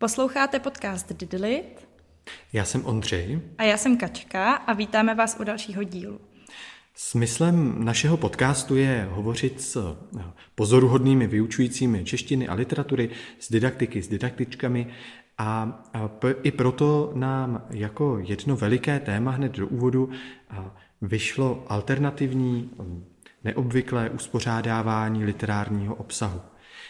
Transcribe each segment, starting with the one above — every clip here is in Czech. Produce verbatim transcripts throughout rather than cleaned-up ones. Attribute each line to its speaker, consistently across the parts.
Speaker 1: Posloucháte podcast Didilit.
Speaker 2: Já jsem Ondřej.
Speaker 1: A já jsem Kačka a vítáme vás u dalšího dílu.
Speaker 2: Smyslem našeho podcastu je hovořit s pozoruhodnými vyučujícími češtiny a literatury, s didaktiky, s didaktičkami a i proto nám jako jedno veliké téma hned do úvodu vyšlo alternativní, neobvyklé uspořádávání literárního obsahu.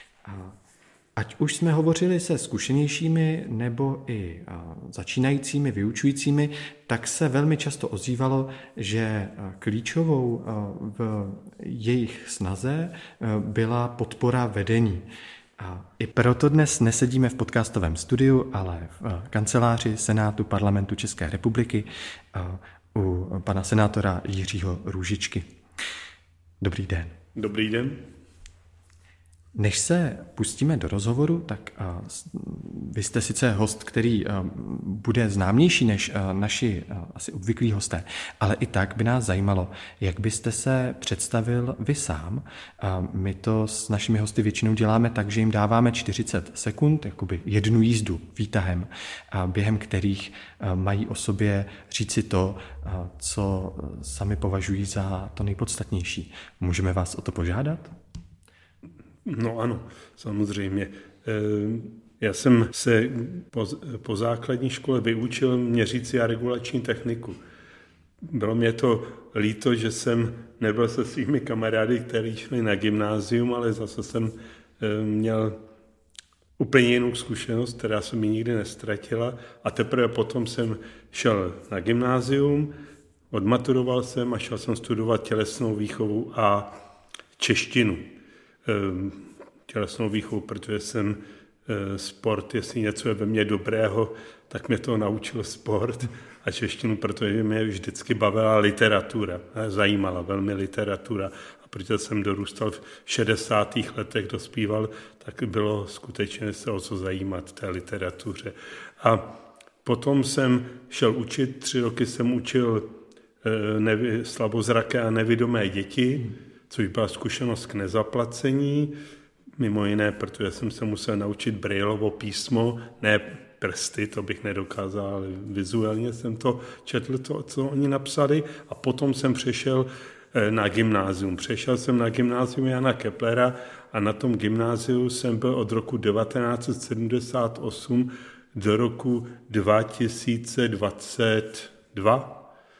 Speaker 2: Ať už jsme hovořili se zkušenějšími nebo i začínajícími vyučujícími, tak se velmi často ozývalo, že klíčovou v jejich snaze byla podpora vedení. I proto dnes nesedíme v podcastovém studiu, ale v kanceláři Senátu Parlamentu České republiky u pana senátora Jiřího Růžičky. Dobrý den.
Speaker 3: Dobrý den.
Speaker 2: Než se pustíme do rozhovoru, tak uh, vy jste sice host, který uh, bude známější než uh, naši uh, asi obvyklí hosté, ale i tak by nás zajímalo, jak byste se představil vy sám. Uh, my to s našimi hosty většinou děláme tak, že jim dáváme čtyřicet sekund, jakoby jednu jízdu výtahem, uh, během kterých uh, mají o sobě říci to, uh, co sami považují za to nejpodstatnější. Můžeme vás o to požádat?
Speaker 3: No ano, samozřejmě. Já jsem se po, po základní škole vyučil měřící a regulační techniku. Bylo mě to líto, že jsem nebyl se svými kamarády, kteří šli na gymnázium, ale zase jsem měl úplně jinou zkušenost, která se mi nikdy nestratila. A teprve potom jsem šel na gymnázium, odmaturoval jsem a šel jsem studovat tělesnou výchovu a češtinu. Tělesnou výchovu, protože jsem sport, jestli něco je ve mně dobrého, tak mě to naučil sport a češtinu, protože mě vždycky bavila literatura, zajímala velmi literatura a protože jsem dorůstal v šedesátých letech, dospíval, tak bylo skutečně se o co zajímat v té literatuře. A potom jsem šel učit, tři roky jsem učil nevi, slabozraké a nevidomé děti, což byla zkušenost k nezaplacení, mimo jiné, protože jsem se musel naučit Braillovo písmo, ne prsty, to bych nedokázal, ale vizuálně jsem to četl, to, co oni napsali, a potom jsem přešel na gymnázium. Přešel jsem na gymnázium Jana Keplera a na tom gymnáziu jsem byl od roku devatenáct set sedmdesát osm do roku dva tisíce dvacet dva.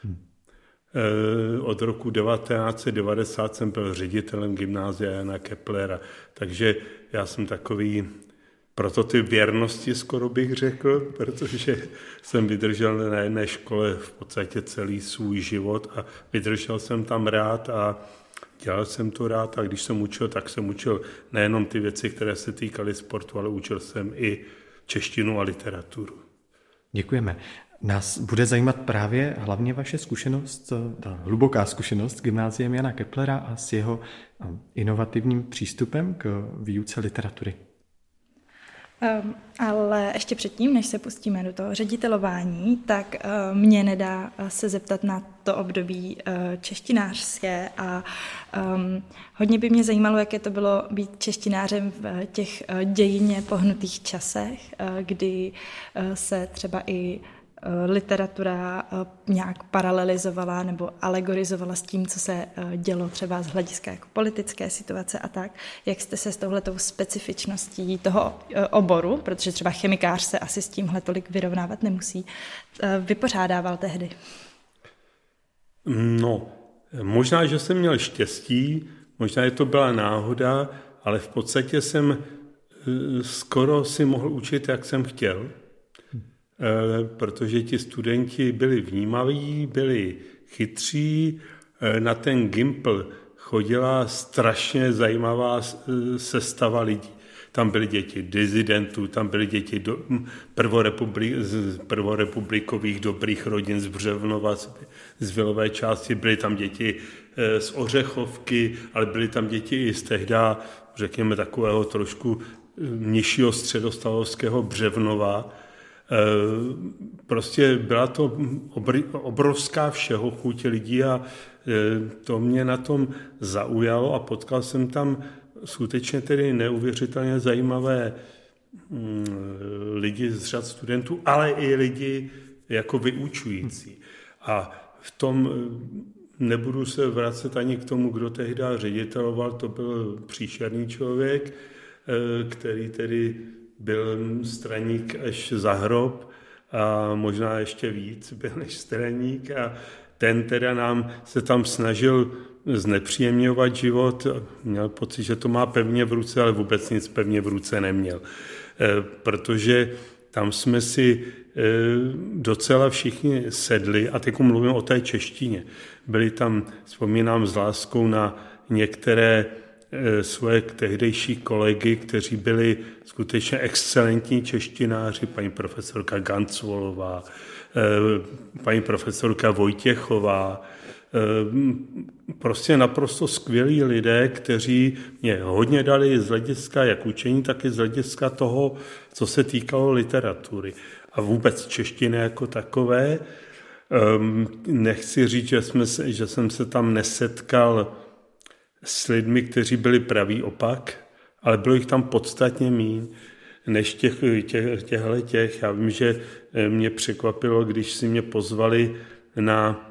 Speaker 3: Od roku devatenáct set devadesát jsem byl ředitelem gymnázia Jana Keplera, takže já jsem takový prototyp věrnosti, skoro bych řekl, protože jsem vydržel na jedné škole v podstatě celý svůj život a vydržel jsem tam rád a dělal jsem to rád a když jsem učil, tak jsem učil nejenom ty věci, které se týkaly sportu, ale učil jsem i češtinu a literaturu.
Speaker 2: Děkujeme. Nás bude zajímat právě hlavně vaše zkušenost, ta hluboká zkušenost s gymnáziem Jana Keplera a s jeho inovativním přístupem k výuce literatury.
Speaker 1: Um, ale ještě předtím, než se pustíme do toho ředitelování, tak uh, mě nedá se zeptat na to období uh, češtinářské a um, hodně by mě zajímalo, jaké to bylo být češtinářem v těch uh, dějině pohnutých časech, uh, kdy uh, se třeba i literatura nějak paralelizovala nebo alegorizovala s tím, co se dělo třeba z hlediska jako politické situace a tak. Jak jste se s touhletou specifičností toho oboru, protože třeba chemikář se asi s tímhle tolik vyrovnávat nemusí, vypořádával tehdy?
Speaker 3: No, možná, že jsem měl štěstí, možná, že to byla náhoda, ale v podstatě jsem skoro si mohl učit, jak jsem chtěl. Protože ti studenti byli vnímaví, byli chytří, na ten Gimpl chodila strašně zajímavá sestava lidí. Tam byly děti dizidentů, tam byly děti do, prvorepublik, z prvorepublikových dobrých rodin z Břevnova, z Vilové části, byly tam děti z Ořechovky, ale byly tam děti i z tehda, řekněme, takového trošku nižšího středostavovského Břevnova. Prostě byla to obrovská všehochuť lidí a to mě na tom zaujalo a potkal jsem tam skutečně tedy neuvěřitelně zajímavé lidi z řad studentů, ale i lidi jako vyučující. A v tom nebudu se vracet ani k tomu, kdo tehdy řediteloval, to byl příšerný člověk, který tedy byl straník až za hrob a možná ještě víc byl než straník a ten teda nám se tam snažil znepříjemňovat život. Měl pocit, že to má pevně v ruce, ale vůbec nic pevně v ruce neměl. Protože tam jsme si docela všichni sedli, a teď mluvím o té češtině. Byli tam, vzpomínám s láskou na některé svoje tehdejší kolegy, kteří byli skutečně excelentní češtináři, paní profesorka Gancvolová, paní profesorka Vojtěchová, prostě naprosto skvělí lidé, kteří mě hodně dali z hlediska jak učení, tak i z hlediska toho, co se týkalo literatury a vůbec češtiny jako takové. Nechci říct, že, jsme se, že jsem se tam nesetkal s lidmi, kteří byli pravý opak, ale bylo jich tam podstatně míň než těch, těch, těchto těch. Já vím, že mě překvapilo, když si mě pozvali na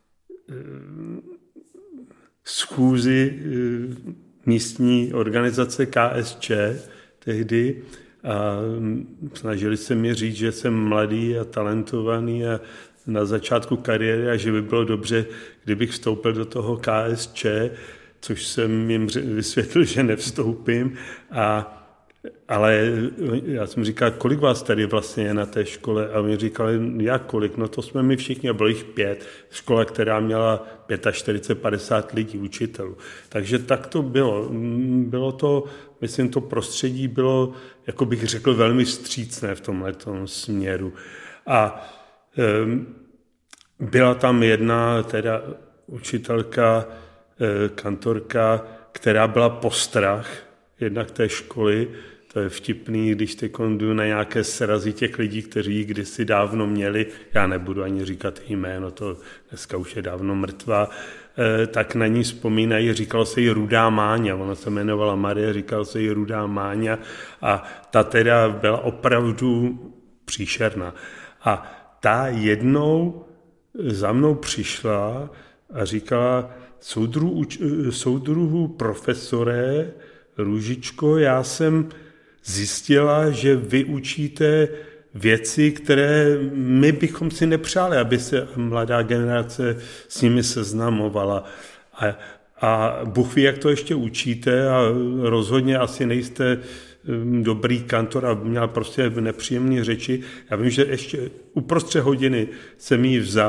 Speaker 3: schůzi místní organizace K S Č tehdy a snažili se mi říct, že jsem mladý a talentovaný a na začátku kariéry a že by bylo dobře, kdybych vstoupil do toho K S Č, což jsem jim vysvětlil, že nevstoupím. A, ale já jsem říkal, kolik vás tady vlastně je na té škole? A oni říkali, jak kolik? No to jsme my všichni, a bylo jich pět. Škola, která měla čtyřicet padesát lidí, učitelů. Takže tak to bylo. Bylo to, myslím, to prostředí bylo, jako bych řekl, velmi vstřícné v tomhletom směru. A um, byla tam jedna teda učitelka, kantorka, která byla postrach jednak té školy. To je vtipný, když teď jdu na nějaké srazy těch lidí, kteří ji kdysi dávno měli, já nebudu ani říkat jméno, to dneska už je dávno mrtvá, tak na ní vzpomínají, říkalo se jí Rudá Máňa, ona se jmenovala Marie, říkalo se jí Rudá Máňa a ta teda byla opravdu příšerná. A ta jednou za mnou přišla a říkala, soudruhu, soudruhu profesore Růžičko, já jsem zjistila, že vy učíte věci, které my bychom si nepřáli, aby se mladá generace s nimi seznamovala. A, a Bůh ví, jak to ještě učíte a rozhodně asi nejste dobrý kantor a měl prostě nepříjemné řeči. Já vím, že ještě uprostřed hodiny jsem jí vzal